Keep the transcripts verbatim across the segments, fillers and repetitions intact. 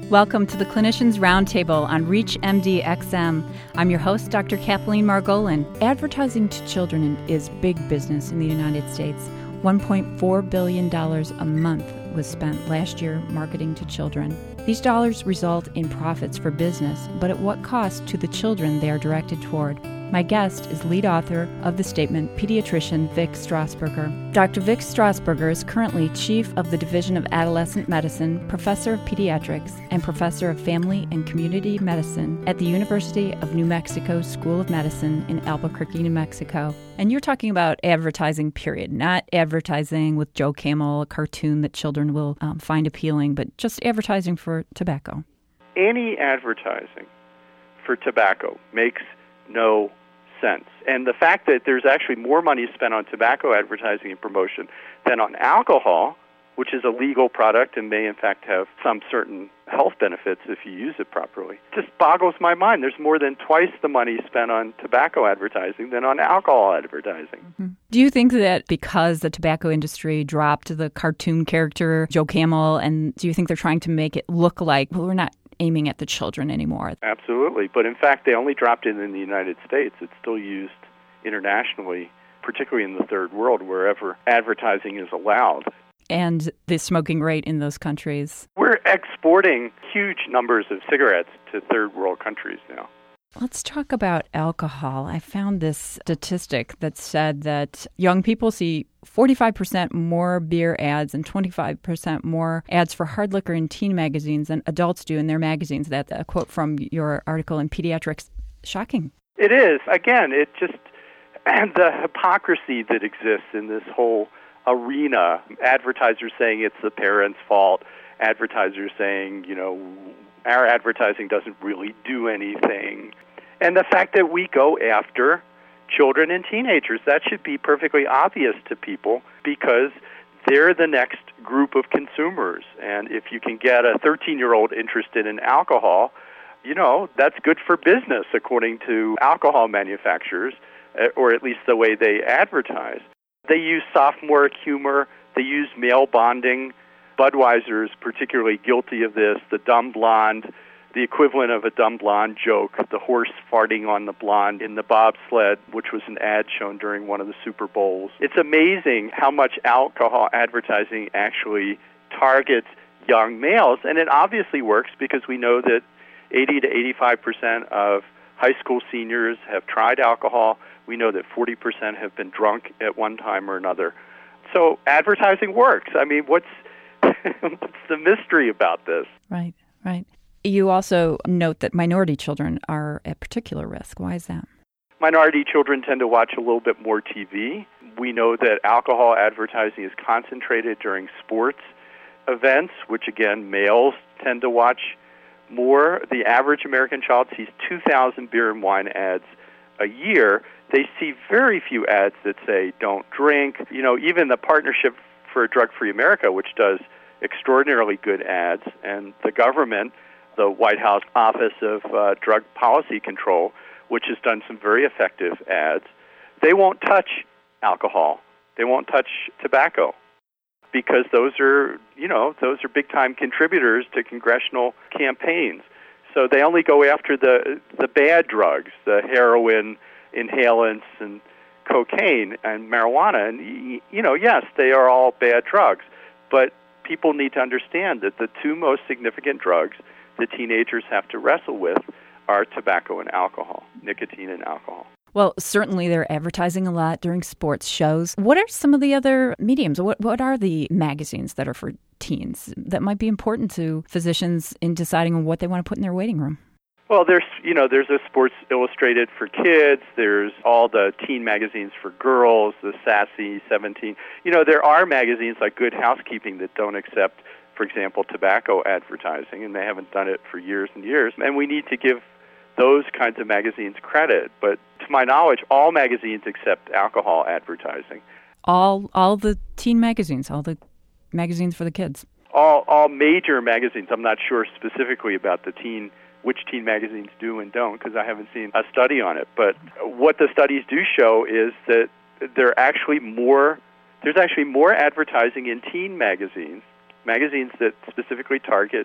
Welcome to the Clinicians Roundtable on ReachMD X M. I'm your host, Doctor Kathleen Margolin. Advertising to children is big business in the United States. one point four billion dollars a month was spent last year marketing to children. These dollars result in profits for business, but at what cost to the children they are directed toward? My guest is lead author of the statement, pediatrician Vic Strassburger. Doctor Vic Strassburger is currently chief of the Division of Adolescent Medicine, professor of pediatrics, and professor of family and community medicine at the University of New Mexico School of Medicine in Albuquerque, New Mexico. And you're talking about advertising, period, not advertising with Joe Camel, a cartoon that children will um, find appealing, but just advertising for tobacco. Any advertising for tobacco makes no sense. And the fact that there's actually more money spent on tobacco advertising and promotion than on alcohol, which is a legal product and may in fact have some certain health benefits if you use it properly, just boggles my mind. There's more than twice the money spent on tobacco advertising than on alcohol advertising. Mm-hmm. Do you think that because the tobacco industry dropped the cartoon character Joe Camel, and do you think they're trying to make it look like, well, we're not aiming at the children anymore? Absolutely. But in fact, they only dropped it in the United States. It's still used internationally, particularly in the third world, wherever advertising is allowed. And the smoking rate in those countries? We're exporting huge numbers of cigarettes to third world countries now. Let's talk about alcohol. I found this statistic that said that young people see forty-five percent more beer ads and twenty-five percent more ads for hard liquor in teen magazines than adults do in their magazines. That's a quote from your article in Pediatrics. Shocking. It is. Again, it just, and the hypocrisy that exists in this whole arena. Advertisers saying it's the parents' fault. Advertisers saying, you know, our advertising doesn't really do anything. And the fact that we go after children and teenagers, that should be perfectly obvious to people because they're the next group of consumers. And if you can get a thirteen-year-old interested in alcohol, you know, that's good for business according to alcohol manufacturers, or at least the way they advertise. They use sophomoric humor. They use male bonding. Budweiser is particularly guilty of this. The dumb blonde, the equivalent of a dumb blonde joke, the horse farting on the blonde in the bobsled, which was an ad shown during one of the Super Bowls. It's amazing how much alcohol advertising actually targets young males, and it obviously works because we know that eighty to eighty-five percent of high school seniors have tried alcohol. We know that forty percent have been drunk at one time or another. So advertising works. I mean, what's What's the mystery about this? Right, right. You also note that minority children are at particular risk. Why is that? Minority children tend to watch a little bit more T V. We know that alcohol advertising is concentrated during sports events, which again, males tend to watch more. The average American child sees two thousand beer and wine ads a year. They see very few ads that say don't drink. You know, even the Partnership for a Drug-Free America, which does extraordinarily good ads, and the government, the White House Office of uh, Drug Policy Control, which has done some very effective ads, they won't touch alcohol. They won't touch tobacco because those are, you know, those are big-time contributors to congressional campaigns. So they only go after the the bad drugs, the heroin, inhalants, and cocaine and marijuana. And, you know, yes, they are all bad drugs, but people need to understand that the two most significant drugs that teenagers have to wrestle with are tobacco and alcohol, nicotine and alcohol. Well, certainly they're advertising a lot during sports shows. What are some of the other mediums? What what are the magazines that are for teens that might be important to physicians in deciding on what they want to put in their waiting room? Well, there's, you know, there's a Sports Illustrated for kids. There's all the teen magazines for girls, the Sassy, seventeen. You know, there are magazines like Good Housekeeping that don't accept, for example, tobacco advertising, and they haven't done it for years and years. And we need to give those kinds of magazines credit. But to my knowledge, all magazines accept alcohol advertising. All all the teen magazines, all the magazines for the kids. All all major magazines. I'm not sure specifically about the teen which teen magazines do and don't, because I haven't seen a study on it. But what the studies do show is that there are actually more, there's actually more advertising in teen magazines, magazines that specifically target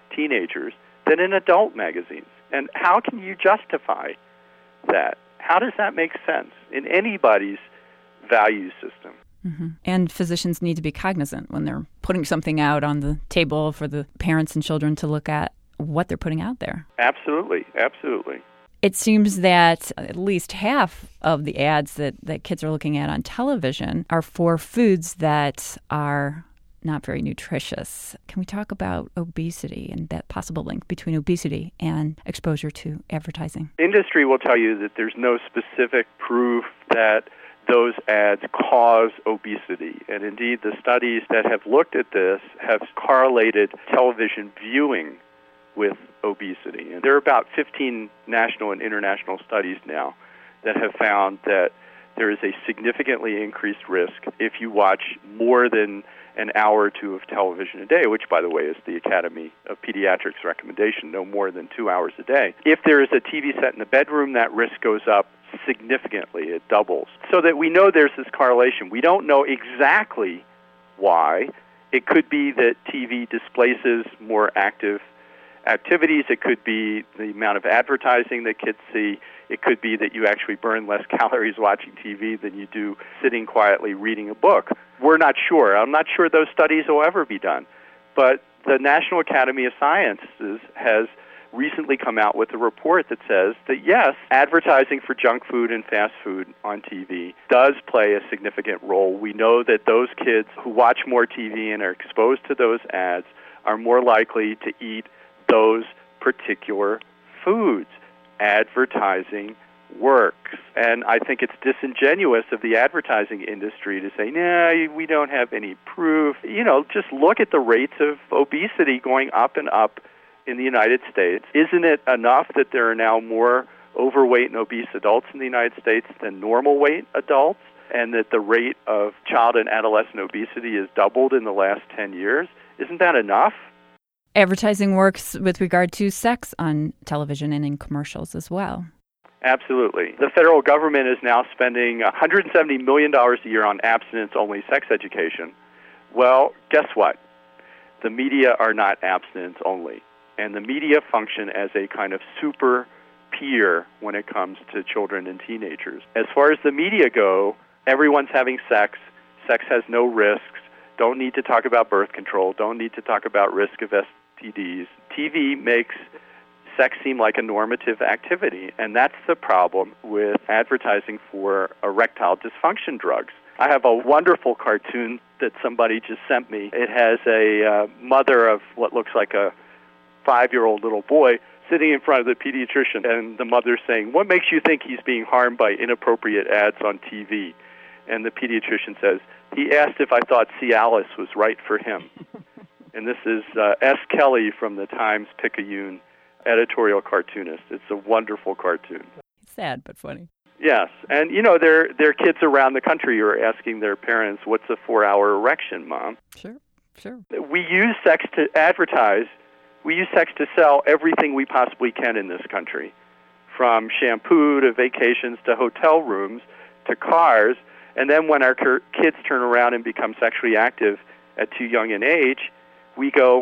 teenagers than in adult magazines. And how can you justify that? How does that make sense in anybody's value system? Mm-hmm. And physicians need to be cognizant when they're putting something out on the table for the parents and children to look at what they're putting out there. Absolutely, absolutely. It seems that at least half of the ads that, that kids are looking at on television are for foods that are not very nutritious. Can we talk about obesity and that possible link between obesity and exposure to advertising? Industry will tell you that there's no specific proof that those ads cause obesity. And indeed, the studies that have looked at this have correlated television viewing with obesity. And there are about fifteen national and international studies now that have found that there is a significantly increased risk if you watch more than an hour or two of television a day, which, by the way, is the Academy of Pediatrics recommendation, no more than two hours a day. If there is a T V set in the bedroom, that risk goes up significantly. It doubles. So that we know there's this correlation. We don't know exactly why. It could be that T V displaces more active activities. It could be the amount of advertising that kids see. It could be that you actually burn less calories watching T V than you do sitting quietly reading a book. We're not sure. I'm not sure those studies will ever be done. But the National Academy of Sciences has recently come out with a report that says that, yes, advertising for junk food and fast food on T V does play a significant role. We know that those kids who watch more T V and are exposed to those ads are more likely to eat those particular foods. Advertising works. And I think it's disingenuous of the advertising industry to say, nah, we don't have any proof. You know, just look at the rates of obesity going up and up in the United States. Isn't it enough that there are now more overweight and obese adults in the United States than normal weight adults, and that the rate of child and adolescent obesity has doubled in the last ten years? Isn't that enough? Advertising works with regard to sex on television and in commercials as well. Absolutely. The federal government is now spending one hundred seventy million dollars a year on abstinence-only sex education. Well, guess what? The media are not abstinence-only. And the media function as a kind of super peer when it comes to children and teenagers. As far as the media go, everyone's having sex. Sex has no risks. Don't need to talk about birth control. Don't need to talk about risk of S T Ds. T V makes sex seem like a normative activity, and that's the problem with advertising for erectile dysfunction drugs. I have a wonderful cartoon that somebody just sent me. It has a uh, mother of what looks like a five-year-old little boy sitting in front of the pediatrician, and the mother saying, "What makes you think he's being harmed by inappropriate ads on T V?" And the pediatrician says, "He asked if I thought Cialis was right for him." And this is uh, S. Kelly from the Times-Picayune editorial cartoonist. It's a wonderful cartoon. Sad but funny. Yes, and you know, there there are kids around the country who are asking their parents, "What's a four-hour erection, Mom?" Sure, sure. We use sex to advertise. We use sex to sell everything we possibly can in this country, from shampoo to vacations to hotel rooms to cars. And then when our kids turn around and become sexually active at too young an age, we go,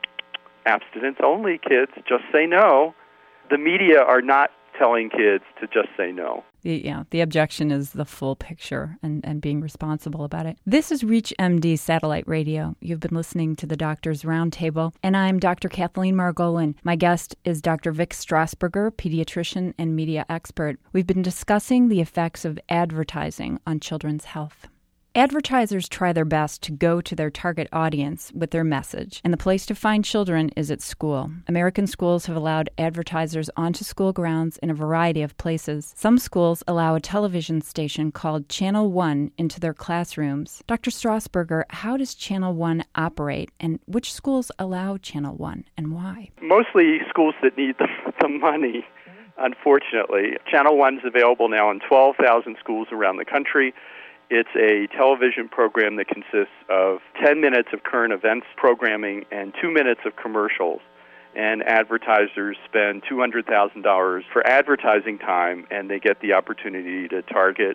abstinence only, kids, just say no. The media are not telling kids to just say no. The, yeah, the objection is the full picture and, and being responsible about it. This is ReachMD Satellite Radio. You've been listening to the Doctors Roundtable, and I'm Doctor Kathleen Margolin. My guest is Doctor Vic Strasburger, pediatrician and media expert. We've been discussing the effects of advertising on children's health. Advertisers try their best to go to their target audience with their message, and the place to find children is at school. American schools have allowed advertisers onto school grounds in a variety of places. Some schools allow a television station called Channel One into their classrooms. Doctor Strasburger, how does Channel One operate, and which schools allow Channel One, and why? Mostly schools that need the, the money, unfortunately. Channel One's available now in twelve thousand schools around the country. It's a television program that consists of ten minutes of current events programming and two minutes of commercials. And advertisers spend two hundred thousand dollars for advertising time, and they get the opportunity to target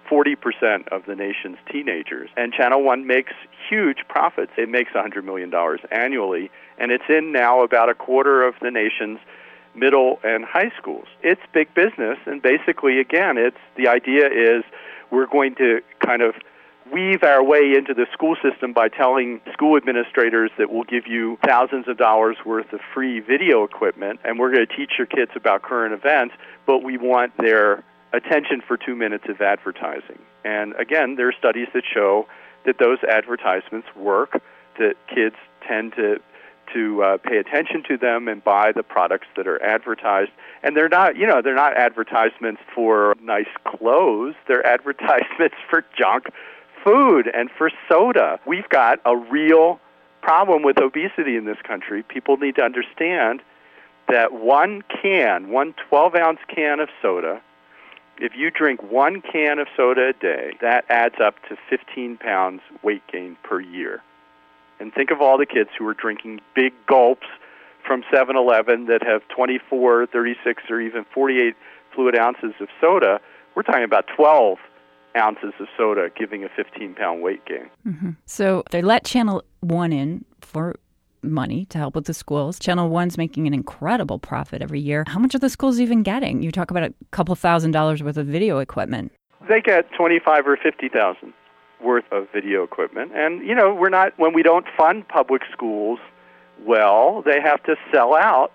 forty percent of the nation's teenagers. And Channel One makes huge profits. It makes one hundred million dollars annually, and it's in now about a quarter of the nation's middle and high schools. It's big business, and basically, again, it's the idea is we're going to kind of weave our way into the school system by telling school administrators that we'll give you thousands of dollars worth of free video equipment, and we're going to teach your kids about current events, but we want their attention for two minutes of advertising. And again, there are studies that show that those advertisements work, that kids tend to to uh, pay attention to them and buy the products that are advertised. And they're not, you know, they're not advertisements for nice clothes. They're advertisements for junk food and for soda. We've got a real problem with obesity in this country. People need to understand that one can, one twelve-ounce can of soda, if you drink one can of soda a day, that adds up to fifteen pounds weight gain per year. And think of all the kids who are drinking big gulps from seven eleven that have twenty-four, thirty-six, or even forty-eight fluid ounces of soda. We're talking about twelve ounces of soda giving a fifteen-pound weight gain. Mm-hmm. So they let Channel One in for money to help with the schools. Channel One's making an incredible profit every year. How much are the schools even getting? You talk about a couple thousand dollars worth of video equipment. They get twenty-five or fifty thousand worth of video equipment. And, you know, we're not, when we don't fund public schools well, they have to sell out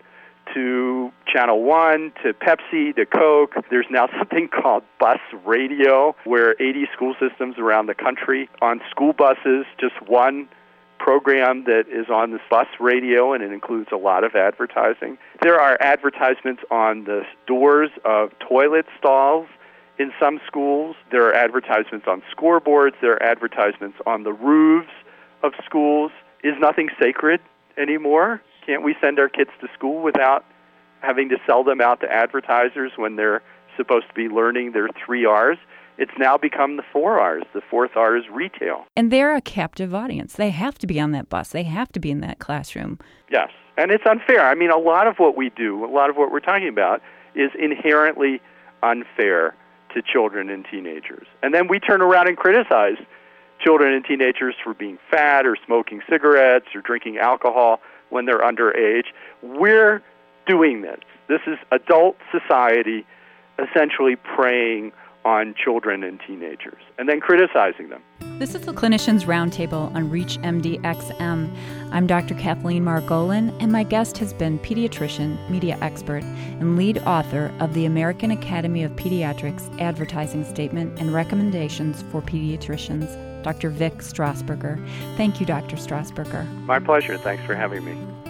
to Channel One, to Pepsi, to Coke. There's now something called bus radio, where eighty school systems around the country on school buses, just one program that is on this bus radio, and it includes a lot of advertising. There are advertisements on the doors of toilet stalls in some schools. There are advertisements on scoreboards. There are advertisements on the roofs of schools. Is nothing sacred anymore? Can't we send our kids to school without having to sell them out to advertisers when they're supposed to be learning their three R's? It's now become the four R's. The fourth R is retail. And they're a captive audience. They have to be on that bus. They have to be in that classroom. Yes. And it's unfair. I mean, a lot of what we do, a lot of what we're talking about is inherently unfair to children and teenagers. And then we turn around and criticize children and teenagers for being fat or smoking cigarettes or drinking alcohol when they're underage. We're doing this. This is adult society essentially preying on children and teenagers and then criticizing them. This is the Clinicians Roundtable on ReachMD X M. I'm Doctor Kathleen Margolin, and my guest has been pediatrician, media expert, and lead author of the American Academy of Pediatrics Advertising Statement and Recommendations for Pediatricians, Doctor Vic Strasburger. Thank you, Doctor Strasburger. My pleasure. Thanks for having me.